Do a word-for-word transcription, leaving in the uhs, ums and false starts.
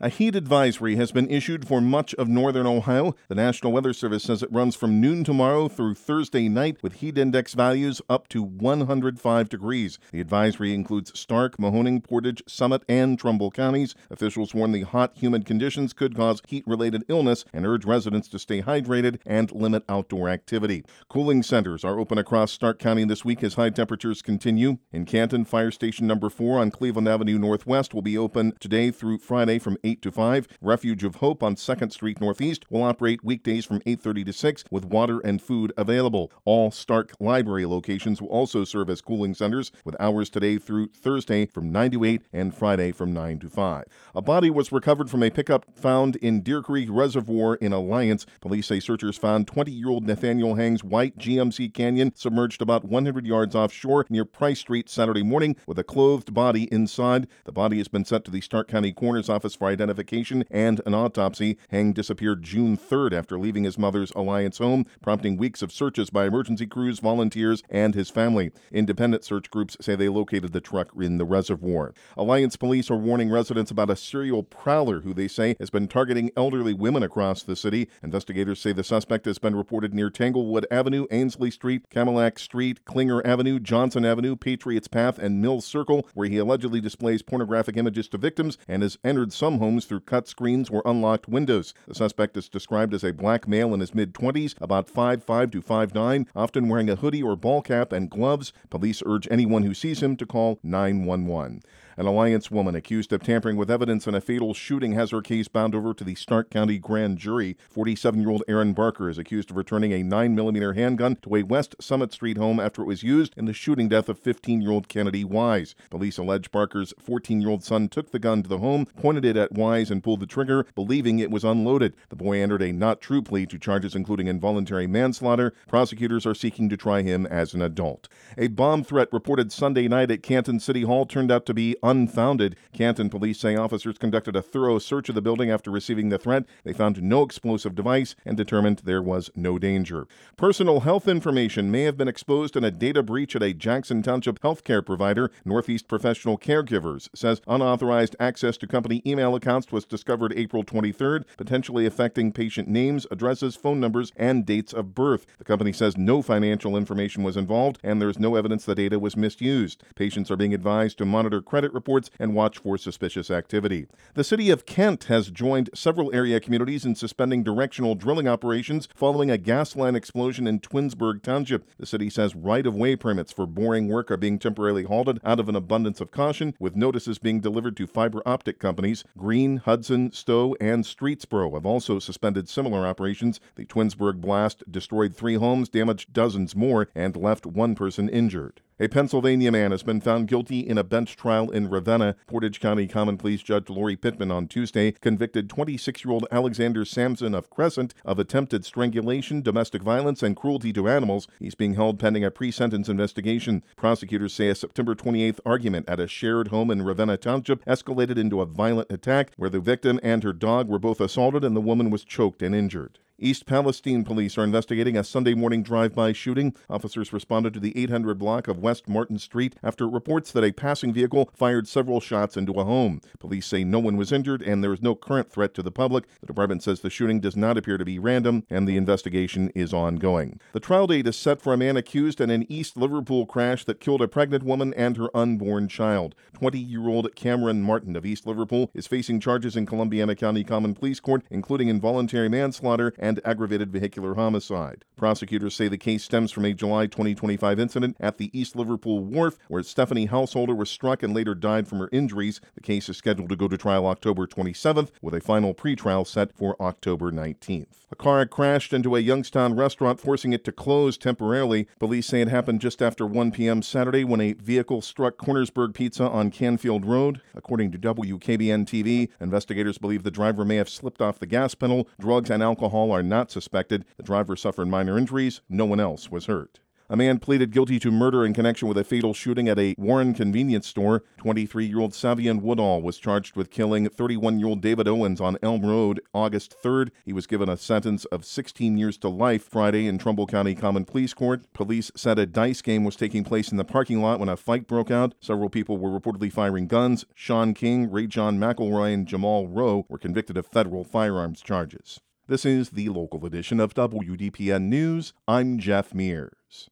A heat advisory has been issued for much of northern Ohio. The National Weather Service says it runs from noon tomorrow through Thursday night with heat index values up to one hundred five degrees. The advisory includes Stark, Mahoning, Portage, Summit, and Trumbull counties. Officials warn the hot, humid conditions could cause heat-related illness and urge residents to stay hydrated and limit outdoor activity. Cooling centers are open across Stark County this week as high temperatures continue. In Canton, Fire Station Number four on Cleveland Avenue Northwest will be open today through Friday from eight to five. Refuge of Hope on second Street Northeast will operate weekdays from eight thirty to six with water and food available. All Stark Library locations will also serve as cooling centers with hours today through Thursday from nine to eight and Friday from nine to five. A body was recovered from a pickup found in Deer Creek Reservoir in Alliance. Police say searchers found twenty-year-old Nathaniel Hang's white G M C Canyon submerged about one hundred yards offshore near Price Street Saturday morning with a clothed body inside. The body has been sent to the Stark County Coroner's Office for identification and an autopsy. Hang disappeared June third after leaving his mother's Alliance home, prompting weeks of searches by emergency crews, volunteers, and his family. Independent search groups say they located the truck in the reservoir. Alliance police are warning residents about a serial prowler who they say has been targeting elderly women across the city. Investigators say the suspect has been reported near Tanglewood Avenue, Ainsley Street, Camillac Street, Klinger Avenue, Johnson Avenue, Patriots Path, and Mills Circle, where he allegedly displays pornographic images to victims and has entered some homes through cut screens or unlocked windows. The suspect is described as a black male in his mid-twenties, about five five to five nine, often wearing a hoodie or ball cap and gloves. Police urge anyone who sees him to call nine one one. An Alliance woman accused of tampering with evidence in a fatal shooting has her case bound over to the Stark County Grand Jury. forty-seven-year-old Erin Barker is accused of returning a nine millimeter handgun to a West Summit Street home after it was used in the shooting death of fifteen-year-old Kennedy Wise. Police allege Barker's fourteen-year-old son took the gun to the home, pointed it at Wise, and pulled the trigger, believing it was unloaded. The boy entered a not-true plea to charges including involuntary manslaughter. Prosecutors are seeking to try him as an adult. A bomb threat reported Sunday night at Canton City Hall turned out to be unfounded. Canton police say officers conducted a thorough search of the building after receiving the threat. They found no explosive device and determined there was no danger. Personal health information may have been exposed in a data breach at a Jackson Township healthcare provider. Northeast Professional Caregivers says unauthorized access to company email accounts was discovered April twenty-third, potentially affecting patient names, addresses, phone numbers, and dates of birth. The company says no financial information was involved and there is no evidence the data was misused. Patients are being advised to monitor credit reports and watch for suspicious activity. The city of Kent has joined several area communities in suspending directional drilling operations following a gas line explosion in Twinsburg Township. The city says right-of-way permits for boring work are being temporarily halted out of an abundance of caution, with notices being delivered to fiber optic companies. Green, Hudson, Stowe, and Streetsboro have also suspended similar operations. The Twinsburg blast destroyed three homes, damaged dozens more, and left one person injured. A Pennsylvania man has been found guilty in a bench trial in Ravenna. Portage County Common Pleas Judge Lori Pittman on Tuesday convicted twenty-six-year-old Alexander Sampson of Crescent of attempted strangulation, domestic violence, and cruelty to animals. He's being held pending a pre-sentence investigation. Prosecutors say a September twenty-eighth argument at a shared home in Ravenna Township escalated into a violent attack where the victim and her dog were both assaulted and the woman was choked and injured. East Palestine police are investigating a Sunday morning drive-by shooting. Officers responded to the eight hundred block of West Martin Street after reports that a passing vehicle fired several shots into a home. Police say no one was injured and there is no current threat to the public. The department says the shooting does not appear to be random and the investigation is ongoing. The trial date is set for a man accused in an East Liverpool crash that killed a pregnant woman and her unborn child. twenty-year-old Cameron Martin of East Liverpool is facing charges in Columbiana County Common Pleas Court, including involuntary manslaughter and aggravated vehicular homicide. Prosecutors say the case stems from a July twenty twenty-five incident at the East Liverpool Wharf where Stephanie Householder was struck and later died from her injuries. The case is scheduled to go to trial October twenty-seventh with a final pretrial set for October nineteenth. A car crashed into a Youngstown restaurant, forcing it to close temporarily. Police say it happened just after one p.m. Saturday when a vehicle struck Cornersburg Pizza on Canfield Road. According to W K B N T V, investigators believe the driver may have slipped off the gas pedal. Drugs and alcohol are not suspected. The driver suffered minor injuries. No one else was hurt. A man pleaded guilty to murder in connection with a fatal shooting at a Warren convenience store. twenty-three-year-old Savian Woodall was charged with killing thirty-one-year-old David Owens on Elm Road August third. He was given a sentence of sixteen years to life Friday in Trumbull County Common Pleas Court. Police said a dice game was taking place in the parking lot when a fight broke out. Several people were reportedly firing guns. Sean King, Ray John McElroy, and Jamal Rowe were convicted of federal firearms charges. This is the local edition of W D P N News. I'm Jeff Mears.